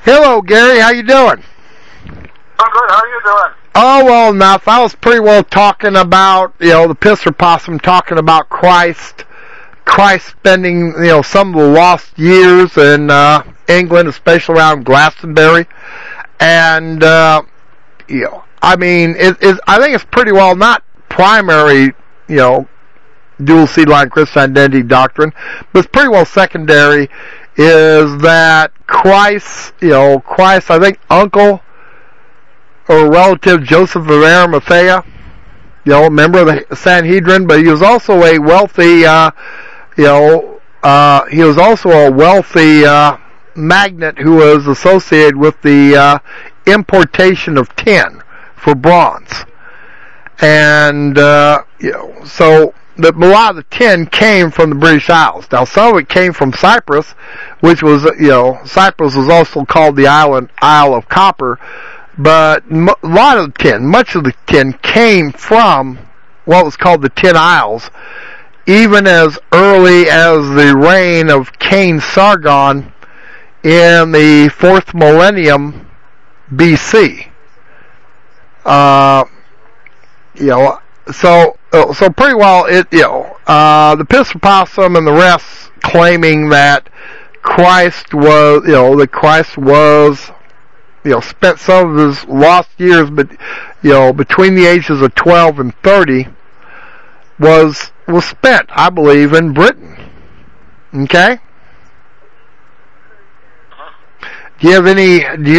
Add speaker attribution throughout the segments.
Speaker 1: Hello, Gary. How you doing?
Speaker 2: I'm good. How are you doing?
Speaker 1: Oh, well enough. I was pretty well talking about, the Pisser Possum talking about Christ spending, some of the lost years in England, especially around Glastonbury. And, I think it's pretty well not primary, dual seed line Christian identity doctrine, but it's pretty well secondary, is that Christ, I think uncle or relative Joseph of Arimathea, a member of the Sanhedrin, but he was also a wealthy, he was also a wealthy magnate who was associated with the importation of tin for bronze. And, so a lot of the tin came from the British Isles. Now, some of it came from Cyprus, which was, Cyprus was also called the Isle of Copper, but much of the tin came from what was called the Tin Isles, even as early as the reign of King Sargon in the 4th millennium BC. So pretty well the Pisser Possum and the rest claiming that Christ was, spent some of his lost years, but, between the ages of 12 and 30 was spent, I believe, in Britain. Okay? Do you have any,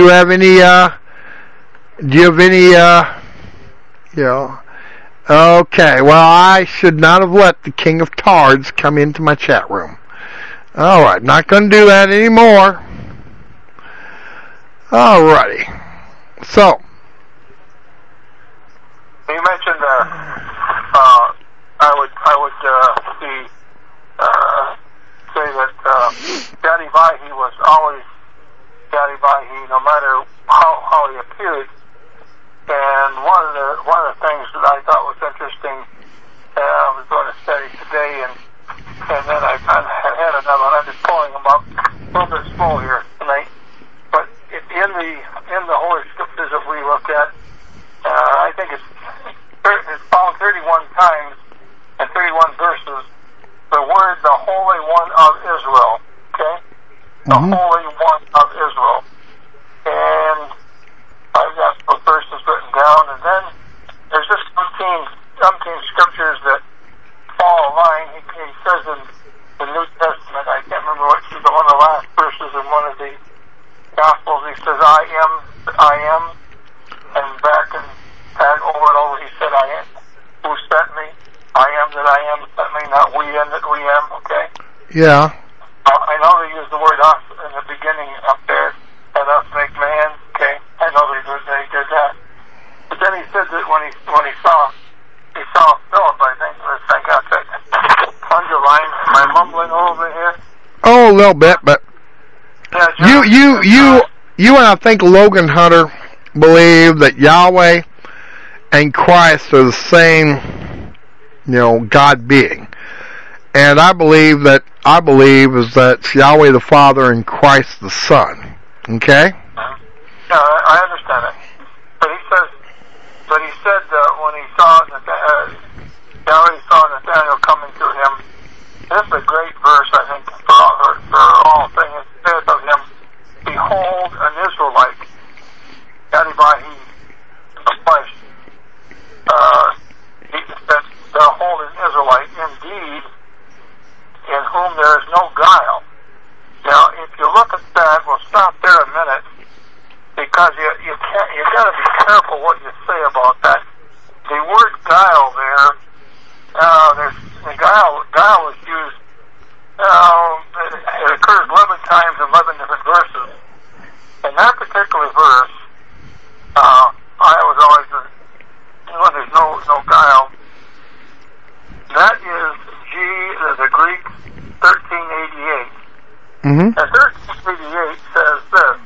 Speaker 1: okay, well, I should not have let the King of Tards come into my chat room. Alright, not gonna do that anymore. Alrighty. So.
Speaker 2: You mentioned, I would say that, Daddy Vahey was always Daddy Vahey, no matter how he appeared. And one of the things that I thought was interesting, I was doing a study today, and then I had another one. I'm just pulling them up a little bit slow here tonight. But in the Holy Scriptures that we look at, I think it's found 31 times and 31 verses, the word the Holy One of Israel. Okay? The Holy One of Israel. And I've got the verses written down, and then there's just 17 scriptures that fall in line. He says in the New Testament, I can't remember one of the last verses in one of the Gospels, he says, I am, and back and over and over he said, I am, who sent me, I am that I am sent me, not we am that we am, okay?
Speaker 1: Yeah.
Speaker 2: I know they use the word us in the beginning up there, and us make man, okay? I know they did that. But then he said that when he saw Philip, I think I got that underline. Am I mumbling a little bit here?
Speaker 1: Oh, a little bit, but you and I think Logan Hunter believe that Yahweh and Christ are the same, God being. And I believe is that it's Yahweh the Father and Christ the Son. Okay?
Speaker 2: Yeah, I understand it. But he said when he saw Yahweh saw Nathanael coming to him, this is a great verse, I think, for all things. It says of him, behold an Israelite, Daddy Vahey, in the flesh. He said, behold an Israelite, indeed, in whom there is no guile. Now, if you look at that, we'll stop there a minute, because you got to be careful what you say about that. The word guile there, the guile is used. It occurs 11 times in 11 different verses. In that particular verse, I was always when there's no guile. That is the Greek 1388. And 1388 says this.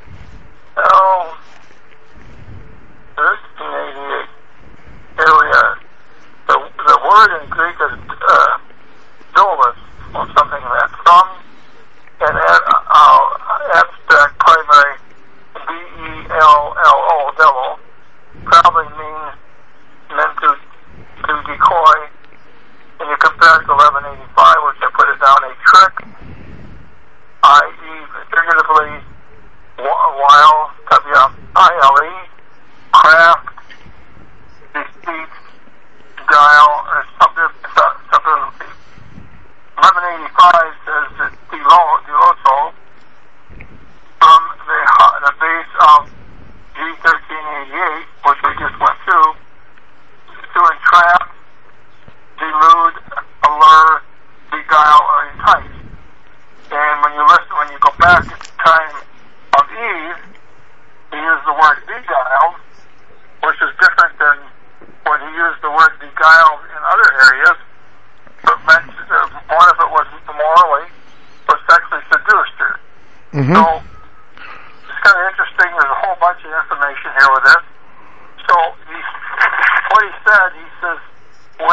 Speaker 2: 1388. Here we are. The word in Greek is doulos, or something like that. From an abstract primary back at the time of Eve, he used the word beguiled, which is different than when he used the word beguiled in other areas. But one of it was morally, was sexually seduced her.
Speaker 1: Mm-hmm.
Speaker 2: So it's kind of interesting. There's a whole bunch of information here with this. So what he said, when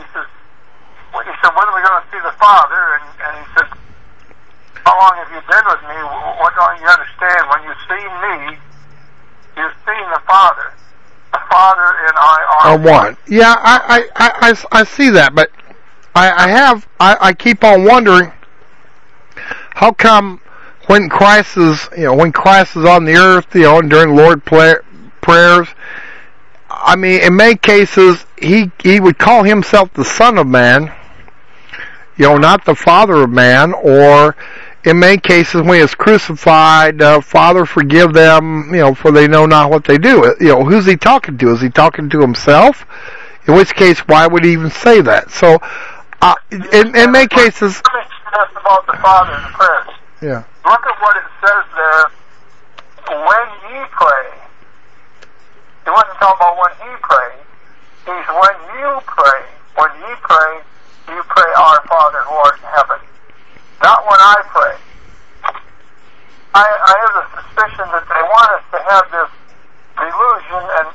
Speaker 2: are we going to see the Father? And he said, how long have you been with me? What don't you understand? When you've seen me, you've seen the Father. The Father and I are
Speaker 1: one. Yeah, I see that, but I keep on wondering how come when Christ is on the earth, and during Lord prayers, I mean, in many cases he would call himself the Son of Man, not the Father of man, or in many cases when he is crucified, Father, forgive them, for they know not what they do. Who's he talking to? Is he talking to himself? In which case, why would he even say that? So, in many cases,
Speaker 2: let me ask about the Father in the prayers.
Speaker 1: Yeah.
Speaker 2: Look at what it says there. When ye pray, he wasn't talking about when he prayed. He's when you pray. When ye pray, you pray, Our Father who art in heaven. Not when I pray. I have the suspicion that they want us to have this delusion and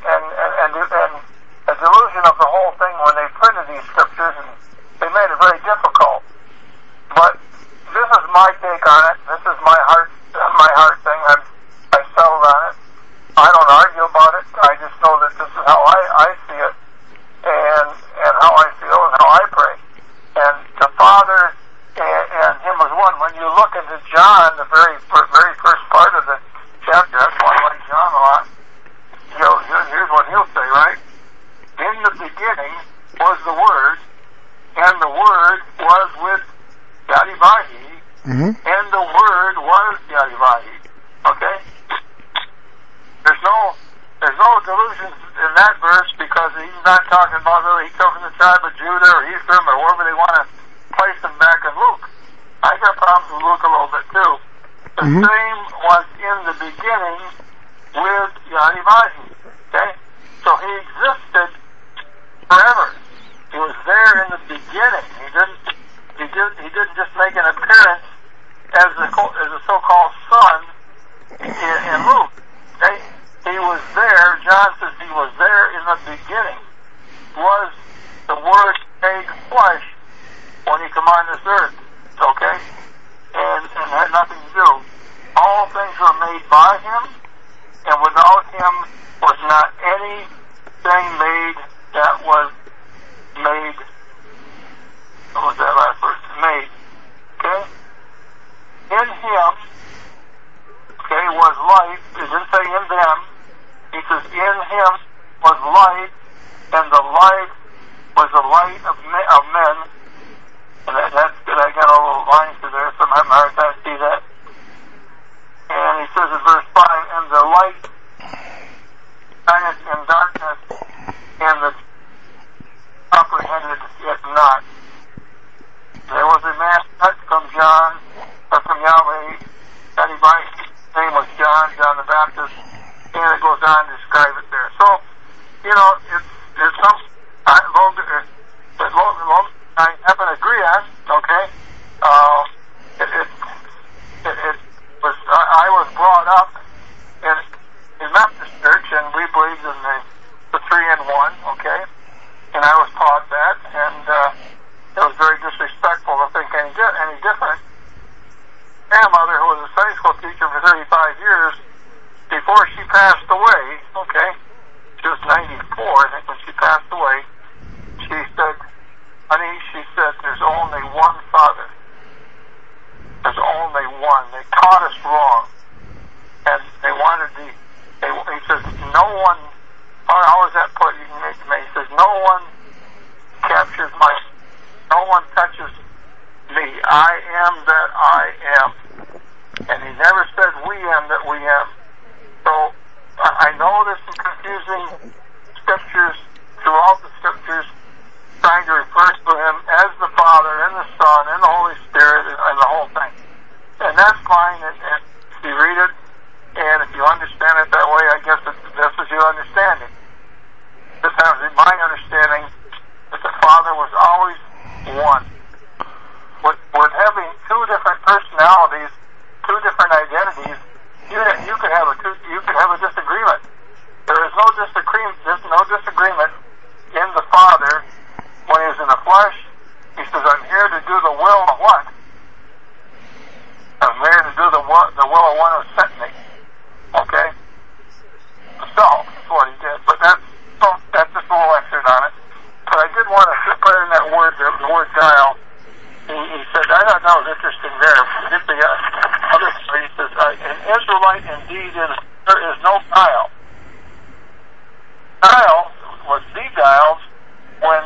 Speaker 2: a delusion of the whole thing when they printed these scriptures, and they made it very difficult. But this is my take on it. This is my heart thing. I settled on it. I don't argue about it. I just know that this is how I see it, and how I feel and how I pray. And the Father and Him was one. When you look into John, the very first part of the chapter, that's why I like John a lot. Here's what he'll say, right? In the beginning was the Word, and the Word was with Yadivahi, and the Word was Yadivahi. Okay? There's no delusions in that verse, because he's not talking about really he comes from the tribe of Judah or Ephraim or wherever they want to place him back in Luke. I got problems with Luke a little bit too. The same was in the beginning with Yadivahi. Okay? So he existed forever. He was there in the beginning. He didn't just make an appearance as a so-called son in Luke. Okay? He was there. John says he was there in the beginning. Was the Word made flesh when he came on this earth. Okay? And had nothing to do. All things were made by him, and without him was not anything made that was made. What was that last verse? Made. Okay? In him, okay, was life. It didn't say in them. He says in him was light, and the light was the light of men. And that's good. I got a little line through there, so I'm having a hard time to see that. And he says in verse 5, and the light shineth in darkness, and the comprehended it not. There was a man from John, or from Yahweh, that his name was John the Baptist, and it goes on to describe it there. So, it's something I happen to agree on, okay? I was brought up in Methodist Church, and we believed in the 3-in-1, okay? And I was taught that, and it was very disrespectful to think any different. My grandmother, who was a Sunday school teacher for 35 years, before she passed away, okay, she was 94, I think, when she passed away, she said, honey, she said, there's only one Father. There's only one. They taught us wrong. And they wanted he says, no one, how is that put? You can make me. He says, no one captures no one touches me. I am that I am. And he never said we am that we am. So, I know there's some confusing scriptures throughout the scriptures trying to refer to him as the Father and the Son and the Holy Spirit and the whole thing. And that's fine. and you read it, and if you understand it that way, I guess that's what you understand it. This has been my understanding that the Father was always one. With having two different personalities, two different identities, you could have a disagreement. There is no disagreement. There's no disagreement in the Father when He's in the flesh. He says, "I'm here to do the will of what? I'm here to do the will of one who sent me." Okay. So that's what He did. But that's just a little excerpt on it. But I did want to put in that word, the word guile. He said, I thought that was interesting there. Get the other part. He says, "An Israelite indeed there is no guile." Guile was beguiled when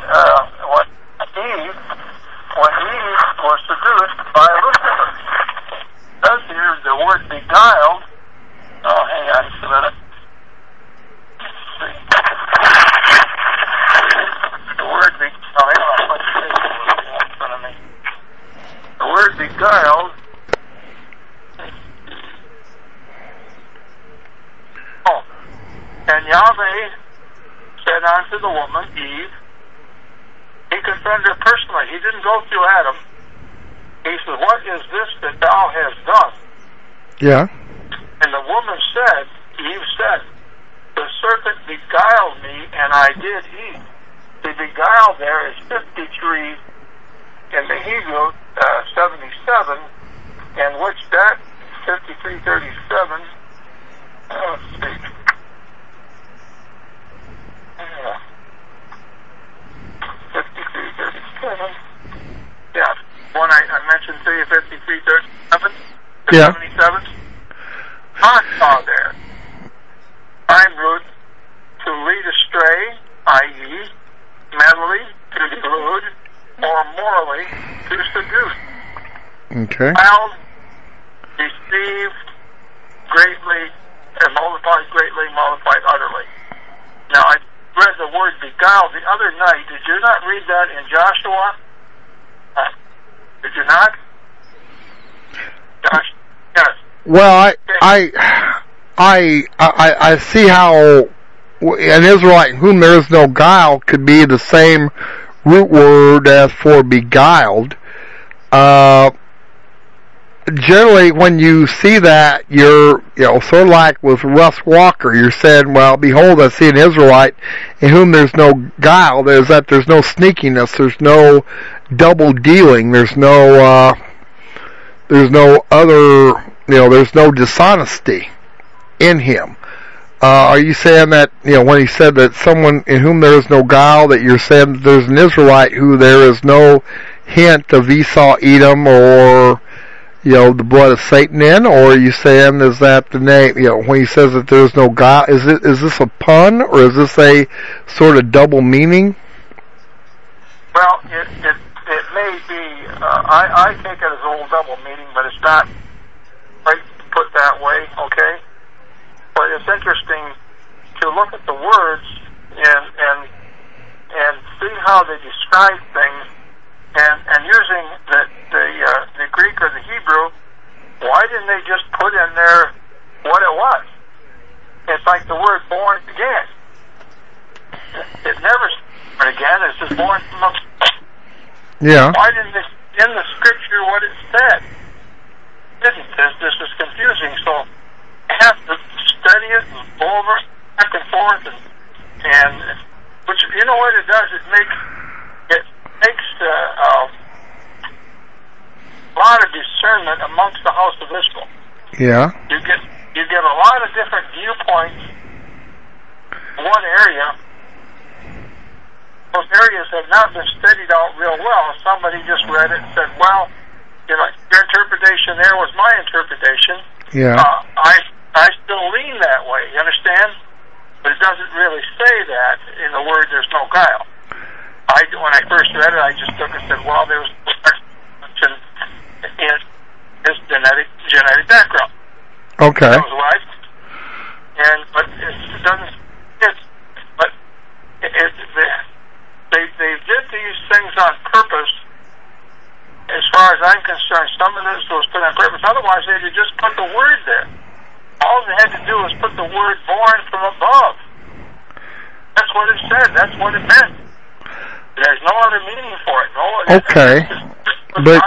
Speaker 2: Eve was seduced by Lucifer. It does here the word beguiled. Oh, hang on just a minute. Let's see. The word the word beguiled. Oh, and Yahweh said unto the woman, Eve, He confronted her personally. He didn't go through Adam. He said, "What is this that thou hast done?"
Speaker 1: Yeah.
Speaker 2: And the woman said, Eve said, "The serpent beguiled me, and I did eat." The beguiled there is 53 in the Hebrew, 77, and which that 53:37. Let's see. 53:37. Yeah, one I mentioned to you, 53:37.
Speaker 1: Yeah.
Speaker 2: 77. Saw there. Time root to lead astray, i.e., mentally to delude, or morally to seduce.
Speaker 1: Okay.
Speaker 2: Child, deceived greatly, and multiplied greatly, multiplied utterly. Now, I read the word beguiled the other night. Did you not read that in Joshua? Did you not? Josh? Yes.
Speaker 1: Well, I see how an Israelite in whom there is no guile could be the same root word as for beguiled. Generally, when you see that, you're, sort of like with Russ Walker, you're saying, well, behold, I see an Israelite in whom there's no guile. There's no sneakiness, there's no double dealing, there's no other, there's no dishonesty in him. Are you saying that, when he said that someone in whom there is no guile, that you're saying that there's an Israelite who there is no hint of Esau, Edom, or, the blood of Satan in? Or are you saying, is that the name, when he says that there's no guile, is this a pun, or is this a sort of double meaning?
Speaker 2: Well, it may be, I take it as a little double meaning, but it's not quite put that way, okay? But it's interesting to look at the words and see how they describe things, and using the Greek or the Hebrew. Why didn't they just put in there what it was? It's like the word born again. It never born again. It's just born from a...
Speaker 1: Yeah.
Speaker 2: Why didn't it in the scripture what it said? It didn't. This is confusing. So I have to study it and go over it back and forth, and which, you know what it does? It makes a lot of discernment amongst the house of Israel.
Speaker 1: Yeah.
Speaker 2: You get a lot of different viewpoints in one area. Those areas have not been studied out real well. Somebody just read it and said, well, your interpretation there was my interpretation.
Speaker 1: Yeah.
Speaker 2: I still lean that way, you understand? But it doesn't really say that in the word there's no guile. When I first read it, I just took it and said, well, there was in his genetic background.
Speaker 1: Okay.
Speaker 2: That was right. But it doesn't fit. But they did these things on purpose as far as as I'm concerned, some of this was put on purpose. Otherwise, they'd have just put the word there. All they had to do was put the word born from above. That's what it said. That's what it meant. There's no other meaning for it. No.
Speaker 1: Okay. But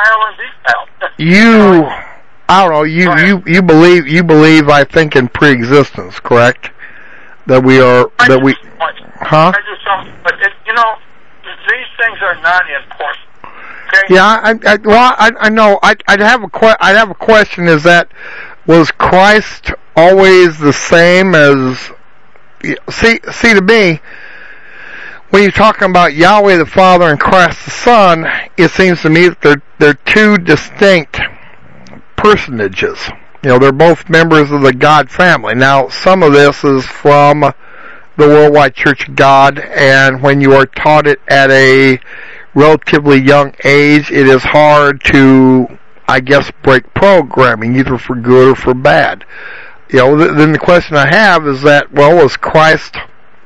Speaker 1: I don't know. You believe. I think in pre-existence, correct? That we are. Huh?
Speaker 2: But these things are not important. Okay?
Speaker 1: Yeah. I know. I'd have a question. Is that was Christ always the same as? See to me, when you're talking about Yahweh the Father and Christ the Son, it seems to me that they're two distinct personages. They're both members of the God family. Now, some of this is from the Worldwide Church of God, and when you are taught it at a relatively young age, it is hard to, I guess, break programming, either for good or for bad. Then the question I have is that, was Christ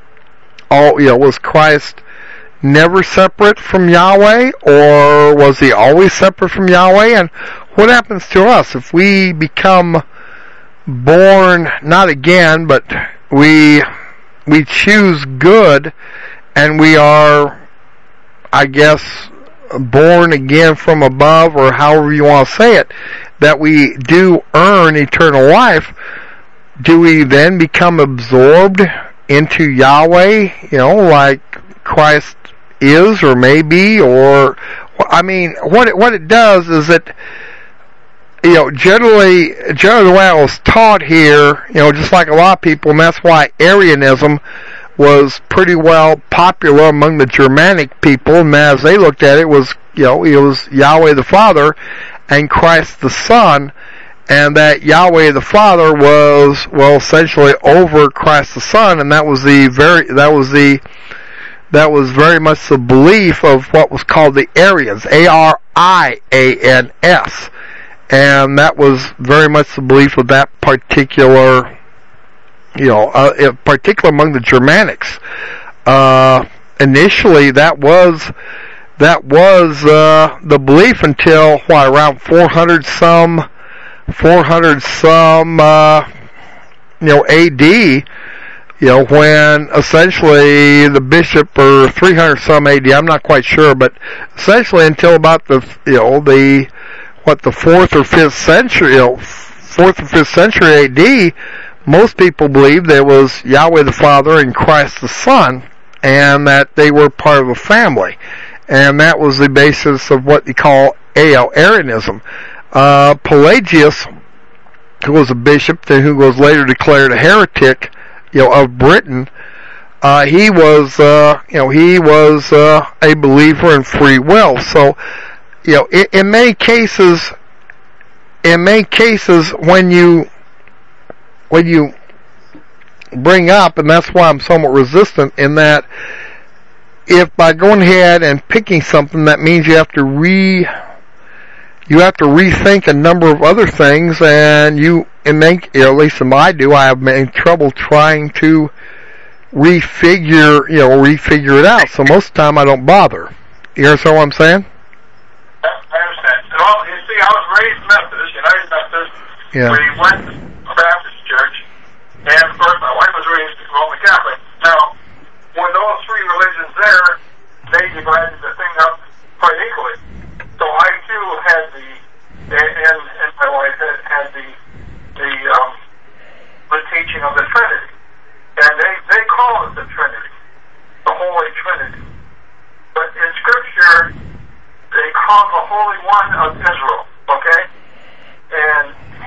Speaker 1: never separate from Yahweh, or was he always separate from Yahweh? And what happens to us if we become born, not again, but we choose good, and we are, I guess, born again from above, or however you want to say it, that we do earn eternal life? Do we then become absorbed into Yahweh, like Christ is or may be? Or, I mean, what it does is that, generally the way I was taught here, just like a lot of people, and that's why Arianism was pretty well popular among the Germanic people, and as they looked at it, it was Yahweh the Father and Christ the Son, and that Yahweh the Father was, essentially over Christ the Son, and that was very much the belief of what was called the Arians, Arians, and that was very much the belief of that particular, particularly among the Germanics. Initially, that was the belief until around 400 some AD, when essentially the bishop, or 300 some AD, I'm not quite sure, but essentially until about the 4th or 5th century AD, most people believed there was Yahweh the Father and Christ the Son, and that they were part of a family. And that was the basis of what they call Arianism. Pelagius, who was a bishop and who was later declared a heretic, of Britain, he was a believer in free will. So, in many cases, when you bring up, and that's why I'm somewhat resistant in that, if by going ahead and picking something, that means you have to rethink a number of other things, and at least I do, I have made trouble trying to refigure it out. So most of the time I don't bother. You understand what I'm saying?
Speaker 2: I understand. Well, you see, I was raised Methodist, United Methodist. Yeah. We went to a Baptist church, and of course my wife was raised Roman Catholic. Now, with all three religions there, they divided the thing up quite equally. So I too had and my wife had the teaching of the Trinity, and they call it the Trinity, the Holy Trinity. But in Scripture, they call it the Holy One of Israel. Okay, and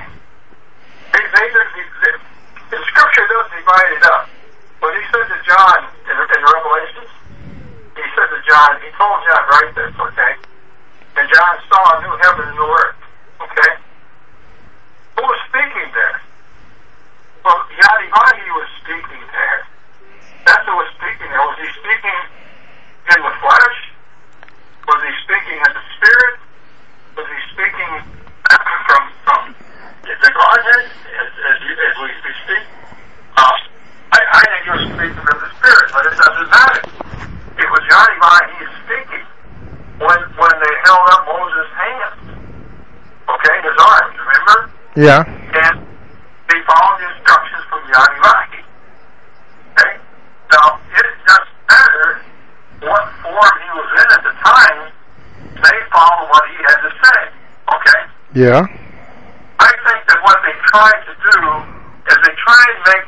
Speaker 2: the Scripture does divide it up. When he said to John in Revelations, he told John, write this, okay? And John saw a new heaven and new earth. Okay? Who was speaking there? Well, Yahweh was speaking there. That's who was speaking there. Was he speaking in the flesh? Was he speaking in the spirit? Was he speaking from the Godhead, as we speak? I think he was speaking in the spirit, but it doesn't matter. It was Yahweh he is speaking when they held up Moses' hand.
Speaker 1: Yeah.
Speaker 2: And they followed the instructions from Yadivahi. Okay? Now, it doesn't matter what form he was in at the time, they followed what he had to say. Okay?
Speaker 1: Yeah.
Speaker 2: I think that what they tried to do is they try and make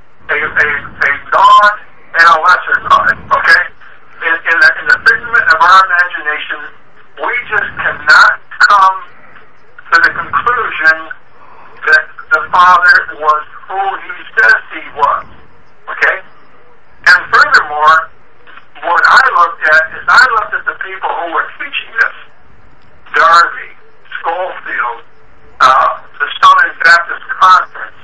Speaker 2: a God and a lesser God. Okay? In the figment of our imagination, we just cannot come to the conclusion that the Father was who he says he was. Okay? And furthermore, what I looked at is I looked at the people who were teaching this. Darby, Schofield, the Southern Baptist Conference.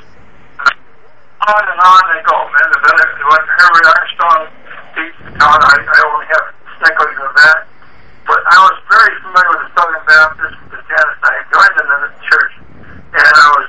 Speaker 2: On and on they go, man. When Herbert Armstrong teaches God, I only have snicklings of that. But I was very familiar with the Southern Baptists, the Janice. I joined them in the church. And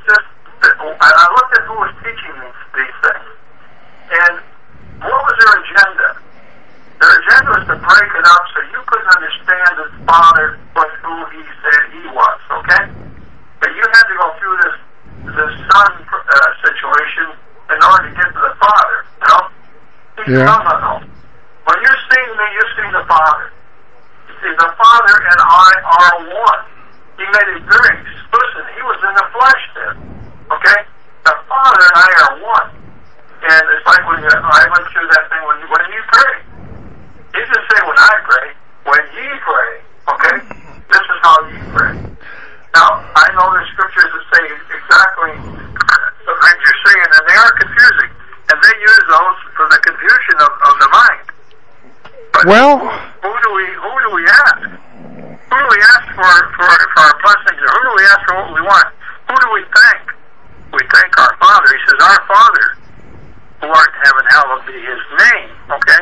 Speaker 2: I looked at who was teaching these things. And what was their agenda? Their agenda was to break it up so you couldn't understand that the Father was who he said he was, okay? But you had to go through this Son situation in order to get to the Father, you know?
Speaker 1: Yeah.
Speaker 2: No. When you see me, you see the Father. You see, the Father and I are one. He made it very explicit. He was in the flesh then, okay? The Father and I are one. And it's like when I went through that thing when you pray. He didn't say when I pray, when ye pray, okay? This is how ye pray. Now, I know there's scriptures that say exactly the things you're saying, and they are confusing. And they use those for the confusion of the mind. But who do we ask? Who do we ask for our blessings, or who do we ask for what we want? Who do we thank? We thank our Father. He says, our Father, who art in heaven, hallowed be his name, okay?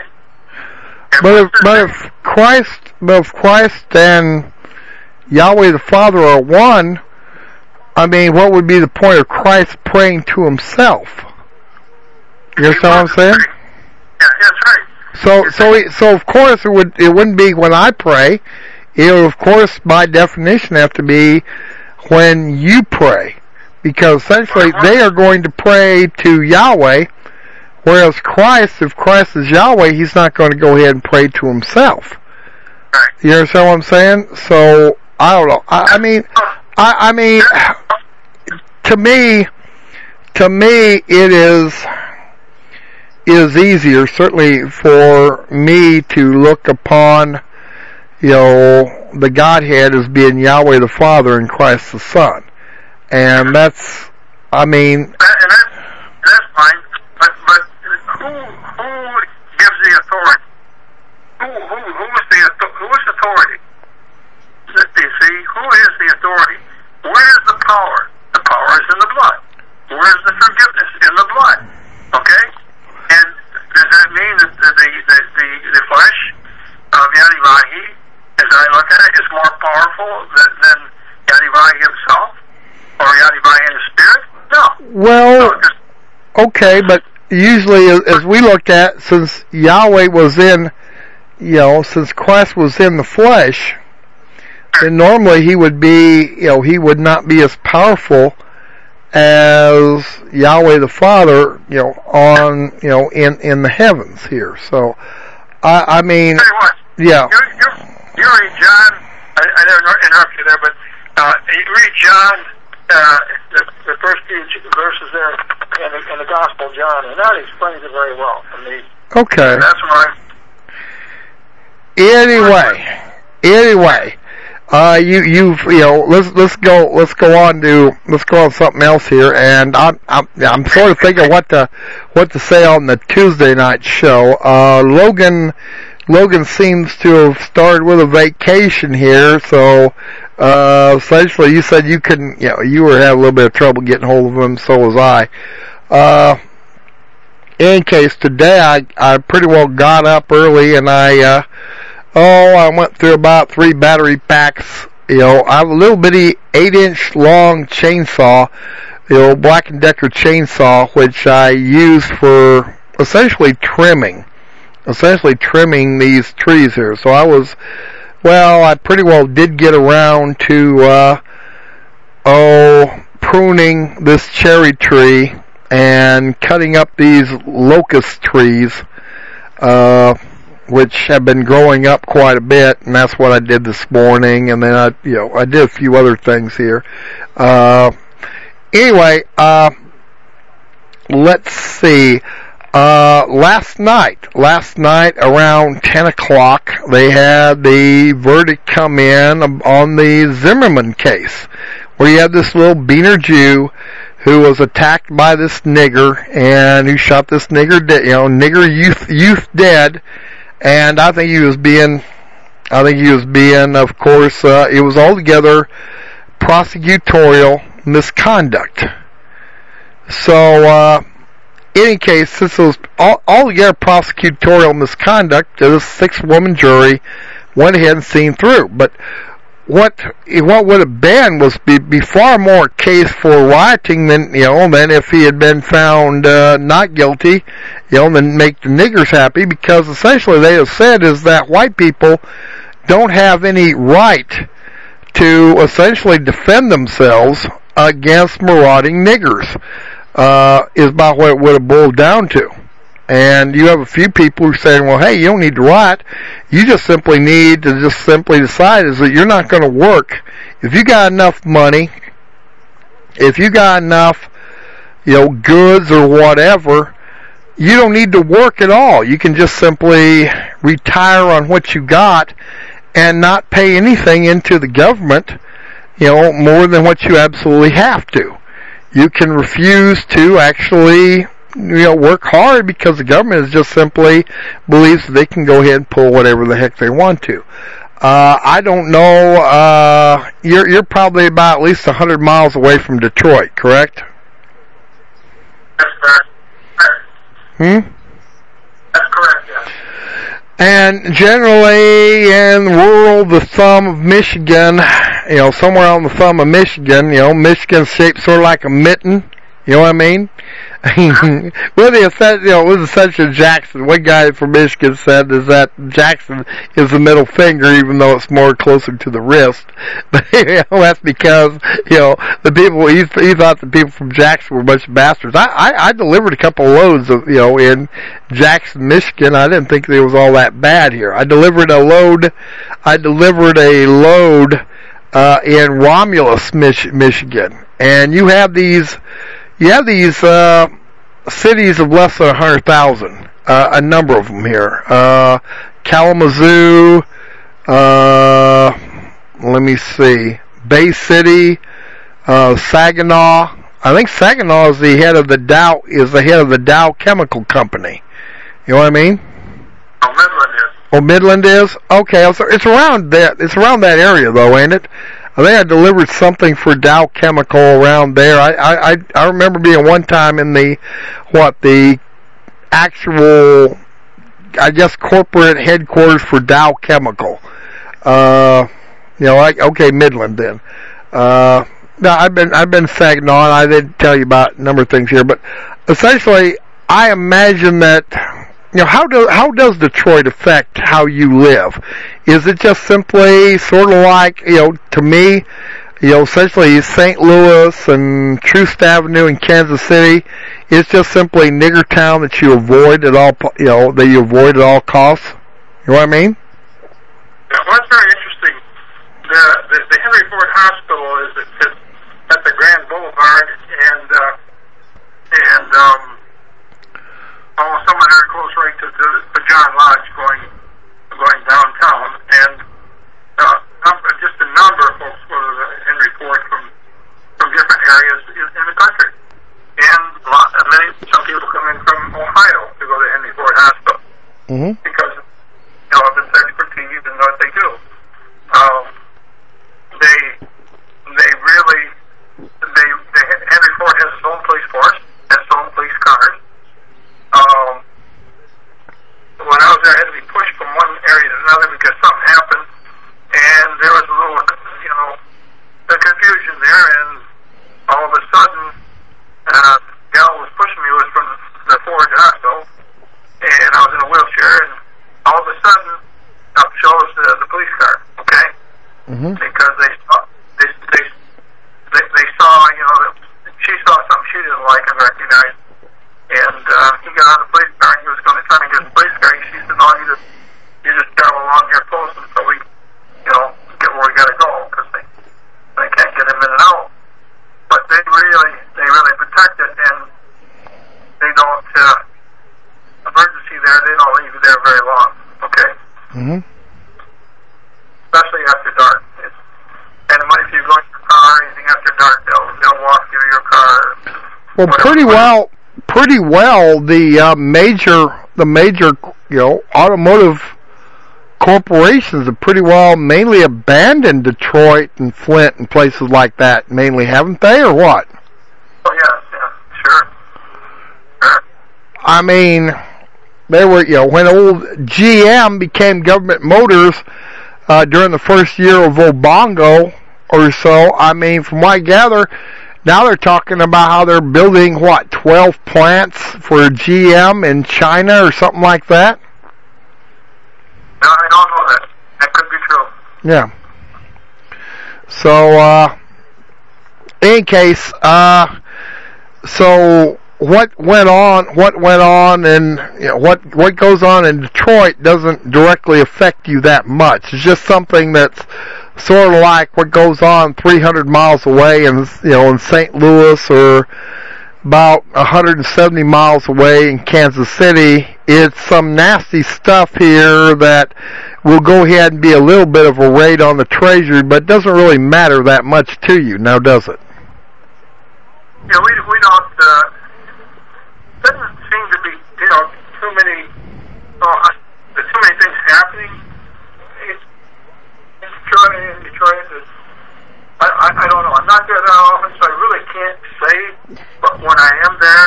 Speaker 1: But if Christ and Yahweh the Father are one, I mean, what would be the point of Christ praying to himself? You understand what I'm saying?
Speaker 2: Yeah, that's right.
Speaker 1: So of course it wouldn't be when I pray. It would, of course, by definition, have to be when you pray, because essentially they are going to pray to Yahweh. Whereas Christ, if Christ is Yahweh, he's not going to go ahead and pray to himself.
Speaker 2: Right.
Speaker 1: You understand what I'm saying? So I don't know. I mean, to me, it is easier, certainly for me, to look upon, the Godhead as being Yahweh the Father and Christ the Son, and that's fine. But who gives the authority? Who is authority? You see, who is the authority? Where is the power? The power is in the blood. Where is the forgiveness? In the blood. Okay? And does that mean that the flesh of Yadivahi, as I look at it, is more powerful than Yadivahi himself? Or Yadivahi in the spirit? No. Well, okay, but usually, as we look at, since Yahweh was in, since Christ was in the flesh, then normally he would be, he would not be as powerful as Yahweh the Father, on, in the heavens here. So, I mean, yeah. You read John, I never interrupt you there, but you read John, the first few verses there in the Gospel of John, and that explains it very well for me. Okay. That's why. Anyway, let's go on something else here, and I'm sort of thinking what to say on the Tuesday night show. Logan seems to have started with a vacation here, so essentially you said you couldn't, you were having a little bit of trouble getting hold of him, so was I. In any case, today I pretty well got up early, and I went through about 3 battery packs. I have a little bitty 8-inch long chainsaw, Black & Decker chainsaw, which I use for essentially trimming these trees here. So I pretty well did get around to, pruning this cherry tree and cutting up these locust trees, which have been growing up quite a bit, and that's what I did this morning. And then I did a few other things here. Anyway, let's see. Last night around 10 o'clock, they had the verdict come in on the Zimmerman case, where you had this little Beaner Jew who was attacked by this nigger, and who shot this nigger nigger youth dead. And I think he was being, of course, it was altogether prosecutorial misconduct. So, in any case, since it was altogether prosecutorial misconduct, this 6-woman jury went ahead and seen through. But what would have been was be far more case for rioting than if he had been found not guilty, than make the niggers happy, because essentially they have said is that white people don't have any right to essentially defend themselves against marauding niggers, is about what it would have boiled down to. And you have a few people who are saying, well, hey, you don't need to riot. You just simply need to decide is that you're not going to work. If you got enough money, if you got enough, goods or whatever, you don't need to work at all. You can just simply retire on what you got and not pay anything into the government, more than what you absolutely have to. You can refuse to actually work hard, because the government is just simply believes that they can go ahead and pull whatever the heck they want to. I don't know. You're probably about at least 100 miles away from Detroit, correct?
Speaker 2: That's correct. That's correct, yes.
Speaker 1: And generally in rural, the thumb of Michigan, somewhere on the thumb of Michigan, Michigan's shaped sort of like a mitten. You know what I mean? Well, it was essentially Jackson. One guy from Michigan said is that Jackson is the middle finger, even though it's more closer to the wrist. But that's because the people he thought the people from Jackson were a bunch of bastards. I delivered a couple of loads of in Jackson, Michigan. I didn't think it was all that bad here. I delivered a load in Romulus, Michigan, and you have these cities of less than 100,000, a number of them here. Kalamazoo, let me see, Bay City, Saginaw. I think Saginaw is the head of the Dow Chemical Company. You know what I mean?
Speaker 2: Midland is.
Speaker 1: Oh, Midland is? Okay, so it's around that area though, ain't it? I think I delivered something for Dow Chemical around there. I remember being one time in the actual, I guess, corporate headquarters for Dow Chemical. Okay, Midland then. Now I've been Saginaw, and I didn't tell you about a number of things here, but essentially I imagine that, how does Detroit affect how you live? Is it just simply sort of like, to me, essentially St. Louis and Troost Avenue in Kansas City, it's just simply nigger town that you avoid at all, that you avoid at all costs? You know what I mean?
Speaker 2: Yeah, well, that's very interesting. The Henry Ford Hospital is at the Grand Boulevard, and somewhere very close right to the John Lodge going downtown, and just a number of folks go to the Henry Ford from different areas in the country, and some people come in from Ohio to go to Henry Ford Hospital because of its expertise and what they do. Henry Ford has its own police force, has its own police cars. When I was there, I had to be pushed from one area to another because something happened, and there was a little, the confusion there, and all of a sudden, the gal who was pushing me was from the Ford Hospital, and I was in a wheelchair, and all of a sudden, up shows the police car, okay? Because they saw, she didn't like and recognize. And he got on the police car and he was going to try to get the police car. And she said, "No, you just travel along here close until we, get where we got to go because they can't get him in and out." But they really protect it, and they don't emergency there. They don't leave you there very long. Okay.
Speaker 1: Mm-hmm.
Speaker 2: Especially after dark. And if you go in your car or anything after dark, they'll walk you to your car.
Speaker 1: Well, pretty well. The major automotive corporations have pretty well mainly abandoned Detroit and Flint and places like that, mainly, haven't they, or what?
Speaker 2: Oh yeah, sure.
Speaker 1: I mean, they were, when old GM became Government Motors during the first year of Obongo or so, I mean, from what I gather, now they're talking about how they're building, 12 plants for GM in China or something like that?
Speaker 2: No, I don't know that. That could be true.
Speaker 1: Yeah. So, in any case, so what went on and what goes on in Detroit doesn't directly affect you that much. It's just something that's sort of like what goes on 300 miles away in St. Louis, or about 170 miles away in Kansas City. It's some nasty stuff here that will go ahead and be a little bit of a raid on the Treasury, but it doesn't really matter that much to you, now does it?
Speaker 2: Yeah, we don't, doesn't seem to be, too many things happening in Detroit. I don't know. I'm not there that often, so I really can't say. But when I am there,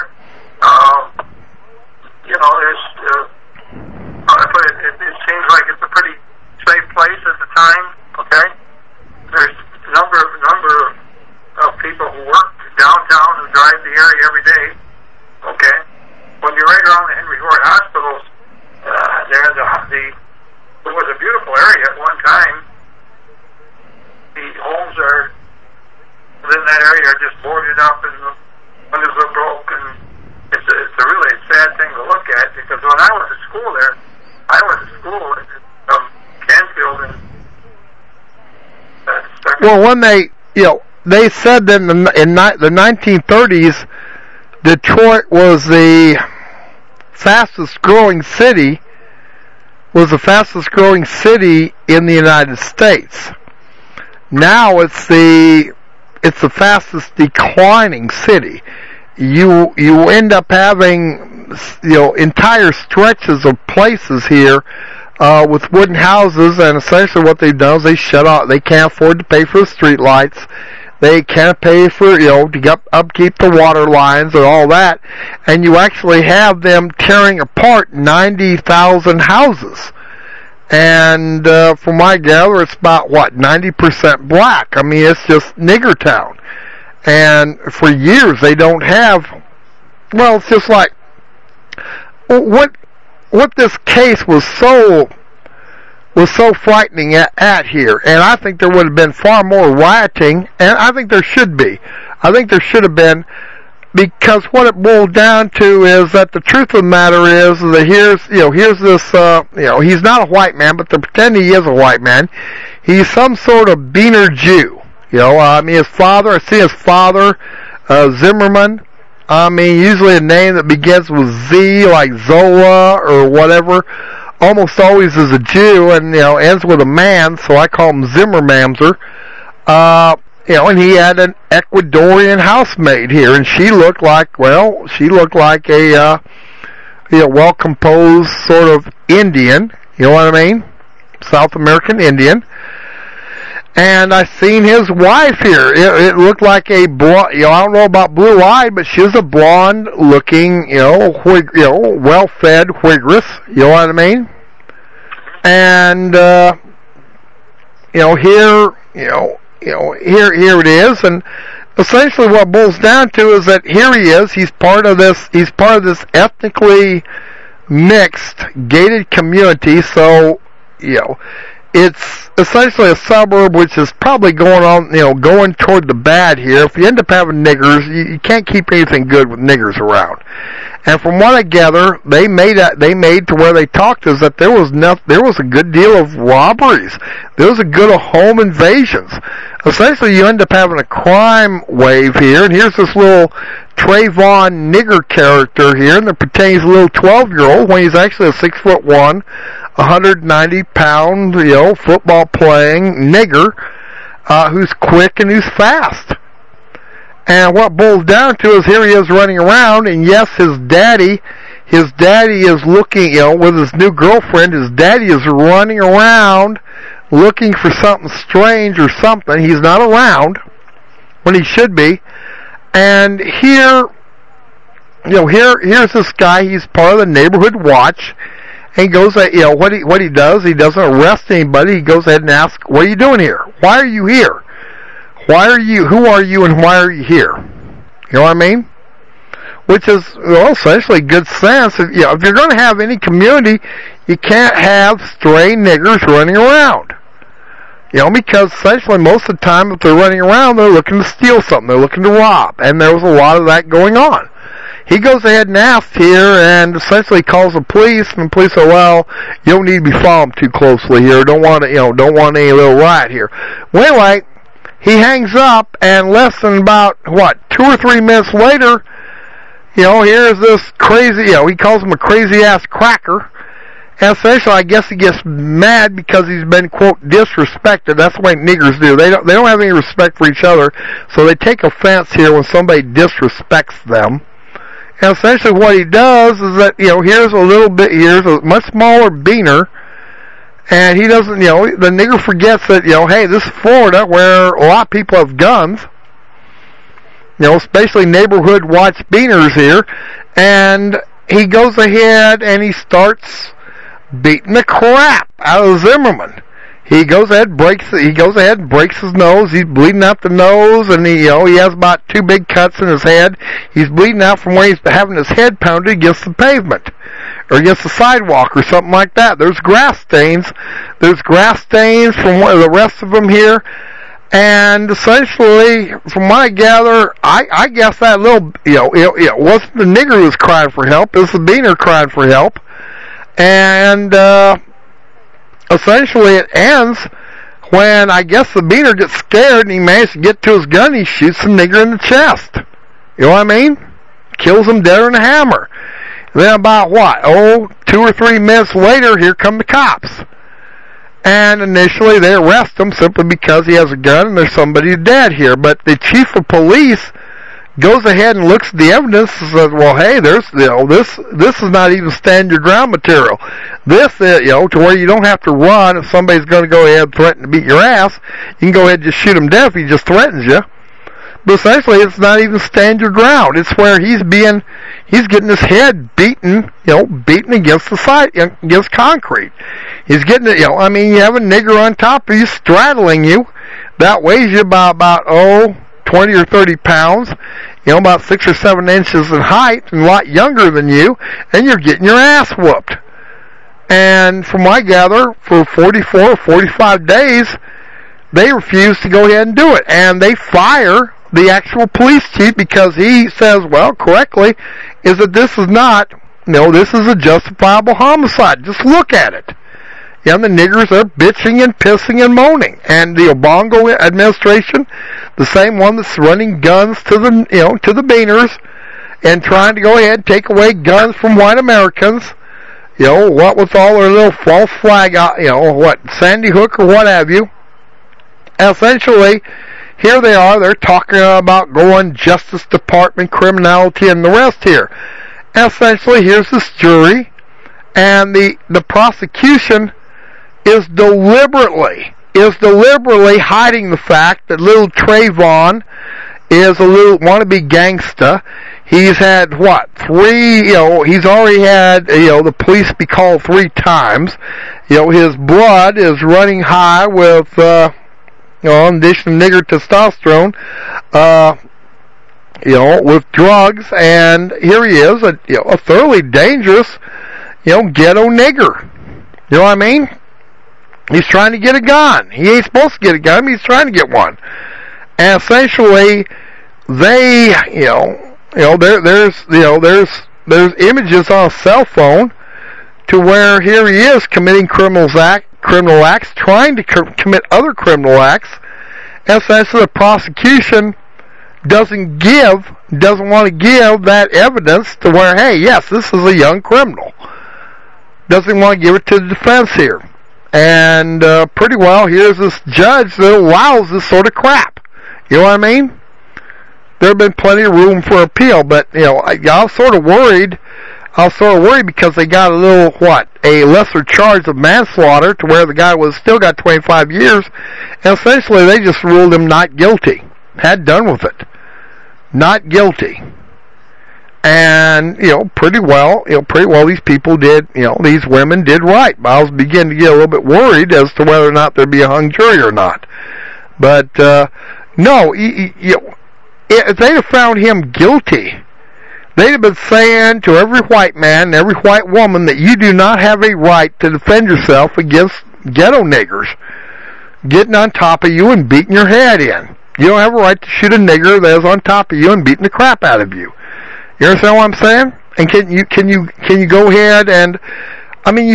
Speaker 2: there's, it seems like it's a pretty safe place at the time. Okay, there's a number of people who work downtown who drive the area every day. Okay, when you're right around the Henry Ford hospitals, there was a beautiful area at one time. The homes are within that area are just boarded up and the windows are broken. It's a really sad thing to look at, because when I went to school there, I went to school in Canfield and
Speaker 1: well, when they said that in the 1930s, Detroit was the fastest growing city in the United States. Now it's the fastest declining city. You end up having entire stretches of places here with wooden houses, and essentially what they've done is they shut off. They can't afford to pay for the street lights. They can't pay for to upkeep the water lines and all that, and you actually have them tearing apart 90,000 houses. And from what I gather, it's about 90% black. I mean, it's just nigger town. And for years they don't have. Well, it's just like what this case was so frightening at here. And I think there would have been far more rioting, and I think there should be. I think there should have been. Because what it boiled down to is that the truth of the matter is that here's this, he's not a white man, but they're pretending he is a white man. He's some sort of Beaner Jew. His father, I see his father, Zimmerman. Usually a name that begins with Z, like Zola or whatever, almost always is a Jew, and, ends with a man, so I call him Zimmermanzer. And he had an Ecuadorian housemaid here, and she looked like a, well-composed sort of Indian, you know what I mean? South American Indian. And I seen his wife here. It looked like a blonde, I don't know about blue-eyed, but she was a blonde-looking, well-fed Whigress, you know what I mean? And, here it is, and essentially what it boils down to is that here he is, he's part of this ethnically mixed, gated community, so, it's essentially a suburb which is probably going toward the bad here. If you end up having niggers, you can't keep anything good with niggers around. And from what I gather, they made to where they talked is that there was a good deal of robberies. There was a good of home invasions. Essentially, you end up having a crime wave here, and here's this little Trayvon nigger character here, and it pertains to a little 12-year-old when he's actually a 6'1", 190-pound, football-playing nigger who's quick and who's fast. And what boils down to is here he is running around, and yes, his daddy is looking, with his new girlfriend, his daddy is running around looking for something strange or something. He's not around when he should be. And here's this guy, he's part of the neighborhood watch, and he goes, what he does, he doesn't arrest anybody, he goes ahead and asks, what are you doing here? Why are you here? Who are you, and why are you here? You know what I mean? Which is, essentially good sense. If you're going to have any community, you can't have stray niggers running around. Because essentially most of the time if they're running around, they're looking to steal something, they're looking to rob, and there was a lot of that going on. He goes ahead and asks here, and essentially calls the police, and the police say, well, you don't need to be following too closely here, don't want any little riot here. Well, anyway, he hangs up, and less than about, 2 or 3 minutes later, here's this crazy, he calls him a crazy-ass cracker, and essentially, I guess he gets mad because he's been, quote, disrespected. That's the way niggers do. They don't have any respect for each other, so they take offense here when somebody disrespects them. And essentially what he does is that, here's a much smaller beaner, and he doesn't, the nigger forgets that, hey, this is Florida where a lot of people have guns, especially neighborhood watch beaners here, and he goes ahead and he starts beating the crap out of Zimmerman. He goes ahead and breaks his nose. He's bleeding out the nose, and he has about 2 big cuts in his head. He's bleeding out from where he's having his head pounded against the pavement or against the sidewalk or something like that. There's grass stains from one of the rest of them here. And essentially, from what I gather, I guess that little, it wasn't the nigger who was crying for help. It was the beaner crying for help. And essentially it ends when I guess the beaner gets scared and he manages to get to his gun. He shoots the nigger in the chest. You know what I mean? Kills him dead than a hammer. And then about 2 or 3 minutes later, here come the cops. And initially they arrest him simply because he has a gun and there's somebody dead here. But the chief of police goes ahead and looks at the evidence and says, well, hey, this is not even stand your ground material. This, to where you don't have to run if somebody's going to go ahead and threaten to beat your ass. You can go ahead and just shoot him dead if he just threatens you. But essentially, it's not even stand your ground. It's where he's getting his head beaten against the side, against concrete. He's getting it, you have a nigger on top of you straddling you. That weighs you about 20 or 30 pounds, about 6 or 7 inches in height and a lot younger than you, and you're getting your ass whooped. And from what I gather, for 44 or 45 days, they refuse to go ahead and do it. And they fire the actual police chief because he says, well, correctly, is that this is not, this is a justifiable homicide. Just look at it. And the niggers are bitching and pissing and moaning. And the Obongo administration, the same one that's running guns to the, to the beaners and trying to go ahead and take away guns from white Americans, what with all their little false flag, Sandy Hook or what have you. Essentially, here they are, they're talking about going Justice Department, criminality, and the rest here. Essentially, here's this jury, and the prosecution is deliberately hiding the fact that little Trayvon is a little wannabe gangsta. He's had, 3, he's already had, the police be called 3 times. His blood is running high with, in addition to nigger testosterone, with drugs, and here he is, a thoroughly dangerous, ghetto nigger. You know what I mean? He's trying to get a gun. He ain't supposed to get a gun, but he's trying to get one. And essentially, they, there's images on a cell phone to where here he is committing criminal acts, trying to commit other criminal acts. And essentially, the prosecution doesn't want to give that evidence to where, hey, yes, this is a young criminal. Doesn't want to give it to the defense here. And pretty well, here's this judge that allows this sort of crap. You know what I mean? There have been plenty of room for appeal, but I was sort of worried. Because they got a lesser charge of manslaughter to where the guy still got 25 years, and essentially they just ruled him not guilty. Had done with it. Not guilty. And, pretty well these people did, these women did right. I was beginning to get a little bit worried as to whether or not there'd be a hung jury or not. But, no, if they'd have found him guilty, they'd have been saying to every white man and every white woman that you do not have a right to defend yourself against ghetto niggers getting on top of you and beating your head in. You don't have a right to shoot a nigger that's on top of you and beating the crap out of you. You understand what I'm saying? And can you go ahead and, I mean,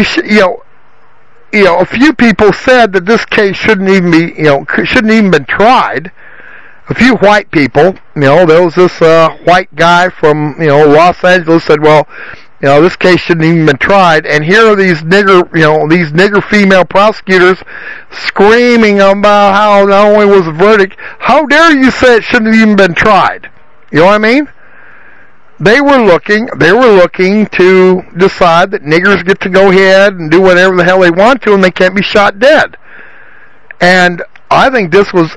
Speaker 1: a few people said that this case shouldn't even been tried. A few white people, there was this white guy from Los Angeles said, well, this case shouldn't even been tried. And here are these nigger female prosecutors screaming about how not only was the verdict, how dare you say it shouldn't have even been tried? You know what I mean? They were looking to decide that niggers get to go ahead and do whatever the hell they want to, and they can't be shot dead. And I think this was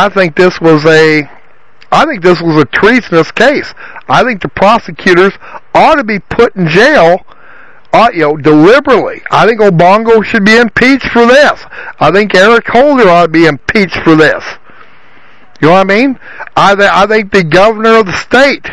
Speaker 1: a treasonous case. I think the prosecutors ought to be put in jail, deliberately. I think Obongo should be impeached for this. I think Eric Holder ought to be impeached for this. You know what I mean? I think the governor of the state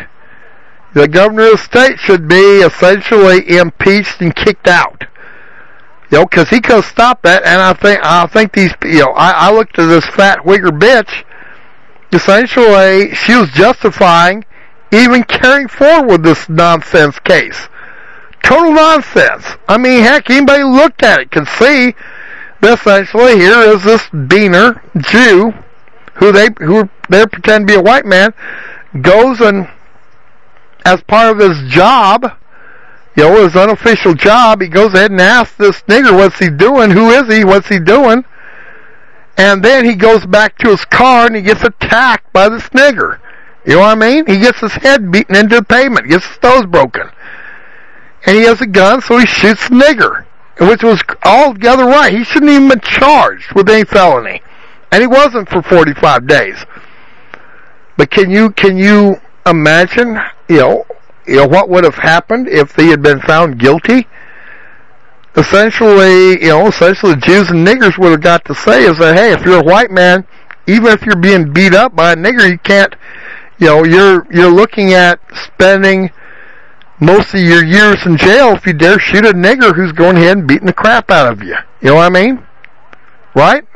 Speaker 1: should be essentially impeached and kicked out. Because he could have stopped that, and I think these, I looked at this fat wigger bitch. Essentially, she was justifying even carrying forward with this nonsense case. Total nonsense. I mean, heck, anybody who looked at it can see that essentially here is this beaner Jew who they pretend to be a white man, goes and as part of his job, his unofficial job, he goes ahead and asks this nigger what's he doing, who is he, what's he doing, and then he goes back to his car and he gets attacked by this nigger. You know what I mean? He gets his head beaten into the pavement, gets his toes broken. And he has a gun, so he shoots the nigger, which was altogether right. He shouldn't even been charged with any felony. And he wasn't for 45 days. But can you imagine, what would have happened if they had been found guilty? Essentially, Jews and niggers would have got to say is that, hey, if you're a white man, even if you're being beat up by a nigger, you can't, you're looking at spending most of your years in jail if you dare shoot a nigger who's going ahead and beating the crap out of you. You know what I mean? Right?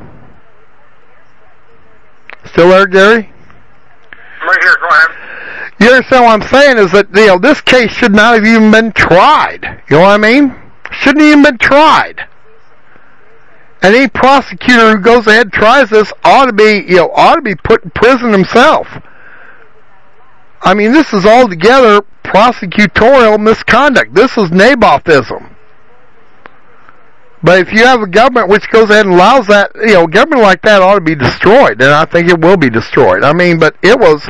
Speaker 1: Still there, Gary?
Speaker 2: I'm right here, go ahead.
Speaker 1: You understand what I'm saying is that, this case should not have even been tried. You know what I mean? Shouldn't even been tried. And any prosecutor who goes ahead and tries this ought to be put in prison himself. I mean, this is altogether prosecutorial misconduct. This is Nabothism. But if you have a government which goes ahead and allows that, government like that ought to be destroyed, and I think it will be destroyed. I mean, but it was,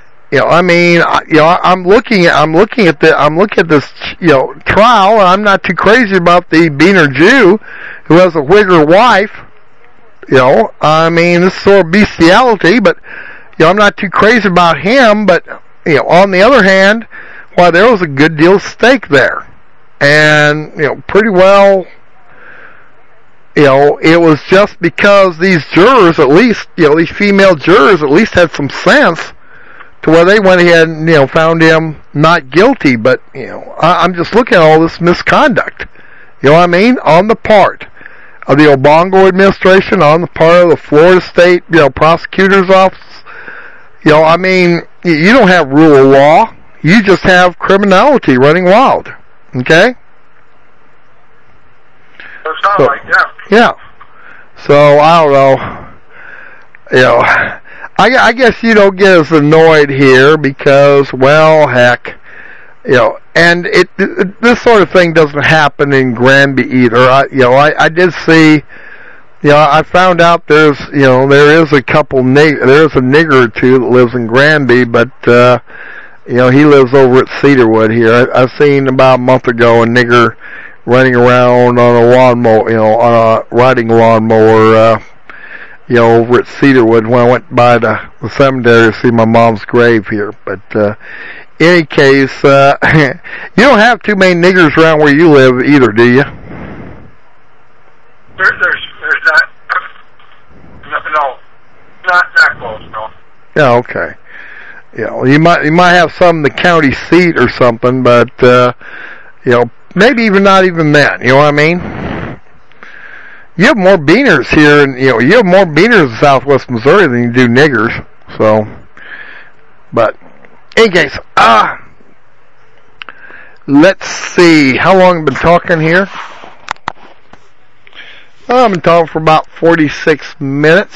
Speaker 1: I'm looking at this, trial, and I'm not too crazy about the Beaner Jew who has a Whigger wife. I mean, this is sort of bestiality, but I'm not too crazy about him. But on the other hand, there was a good deal of stake there, and pretty well. It was just because these jurors, at least, these female jurors at least had some sense to where they went ahead and, found him not guilty. But, I'm just looking at all this misconduct, you know what I mean, on the part of the Obongo administration on the part of the Florida State, prosecutor's office. I mean, you don't have rule of law. You just have criminality running wild. Okay?
Speaker 2: Sounds like, yeah.
Speaker 1: Yeah. So, I don't know. I guess you don't get as annoyed here because, well, heck, and this sort of thing doesn't happen in Granby either. I did see, I found out there is a nigger or two that lives in Granby, but, he lives over at Cedarwood here. I seen about a month ago a nigger running around on a lawnmower, on a riding lawnmower, over at Cedarwood when I went by the cemetery to see my mom's grave here. But, in any case, you don't have too many niggers around where you live either, do you?
Speaker 2: There's not close, no.
Speaker 1: Yeah, okay. You might have some in the county seat or something, but, maybe not even then, you know what I mean? You have more beaners here, and you have more beaners in Southwest Missouri than you do niggers. So, but in any case, let's see how long I've been talking here. I've been talking for about 46 minutes.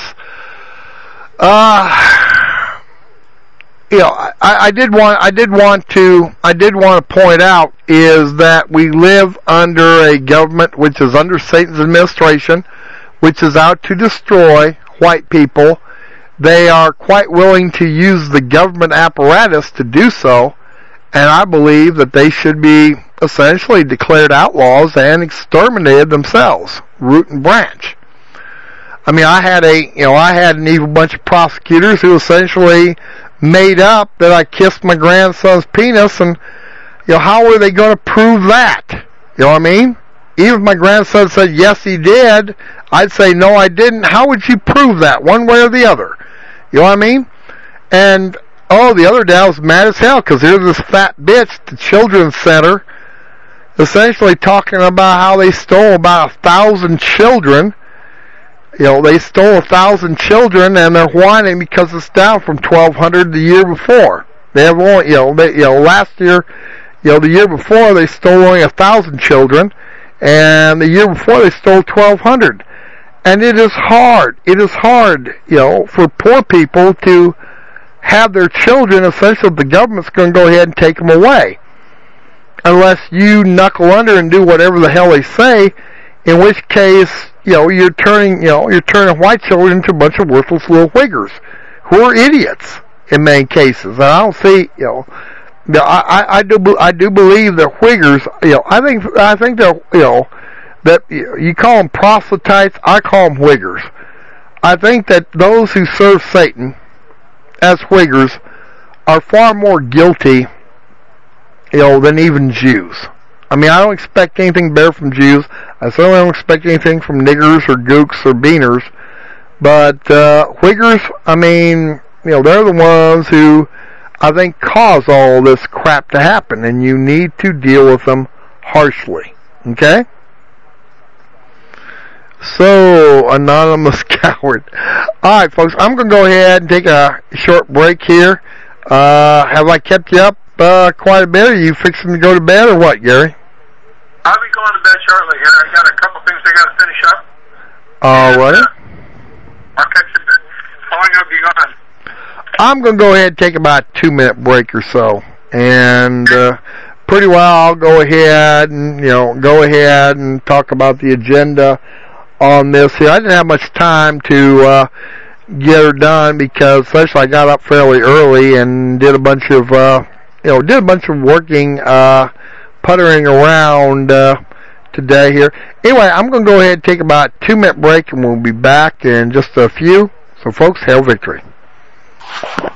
Speaker 1: I did want to point out is that we live under a government which is under Satan's administration, which is out to destroy white people. They are quite willing to use the government apparatus to do so, and I believe that they should be essentially declared outlaws and exterminated themselves, root and branch. I mean, I had an evil bunch of prosecutors who essentially made up that I kissed my grandson's penis, and how were they going to prove that? You know what I mean? Even if my grandson said yes he did, I'd say no I didn't. How would you prove that one way or the other? You know what I mean? And the other day I was mad as hell because here's this fat bitch at the children's center essentially talking about how they stole about 1,000 children. They stole 1,000 children, and they're whining because it's down from 1,200 the year before. They have only, last year, the year before they stole only 1,000 children, and the year before they stole 1,200. And it is hard. It is hard, for poor people to have their children. Essentially, the government's going to go ahead and take them away, unless you knuckle under and do whatever the hell they say. In which case, you're turning white children into a bunch of worthless little Whiggers who are idiots in many cases. And I don't see, I do believe that Whiggers, I think they're, that you call them proselytes, I call them Whiggers. I think that those who serve Satan as Whiggers are far more guilty, than even Jews. I mean, I don't expect anything better from Jews. I certainly don't expect anything from niggers or gooks or beaners. But Whiggers, I mean, they're the ones who I think cause all this crap to happen, and you need to deal with them harshly. Okay? So, anonymous coward. Alright, folks, I'm going to go ahead and take a short break here. Have I kept you up quite a bit? Are you fixing to go to bed or what, Gary?
Speaker 2: I'll be going to bed shortly here. I got a couple things I got to finish up.
Speaker 1: All right.
Speaker 2: I'll catch you. How long have you gone?
Speaker 1: I'm going to go ahead and take about a 2-minute break or so. And pretty well I'll go ahead and talk about the agenda on this here. I didn't have much time to get her done because especially I got up fairly early and did a bunch of working puttering around today here. Anyway, I'm going to go ahead and take about a 2-minute break, and we'll be back in just a few. So, folks, hail victory.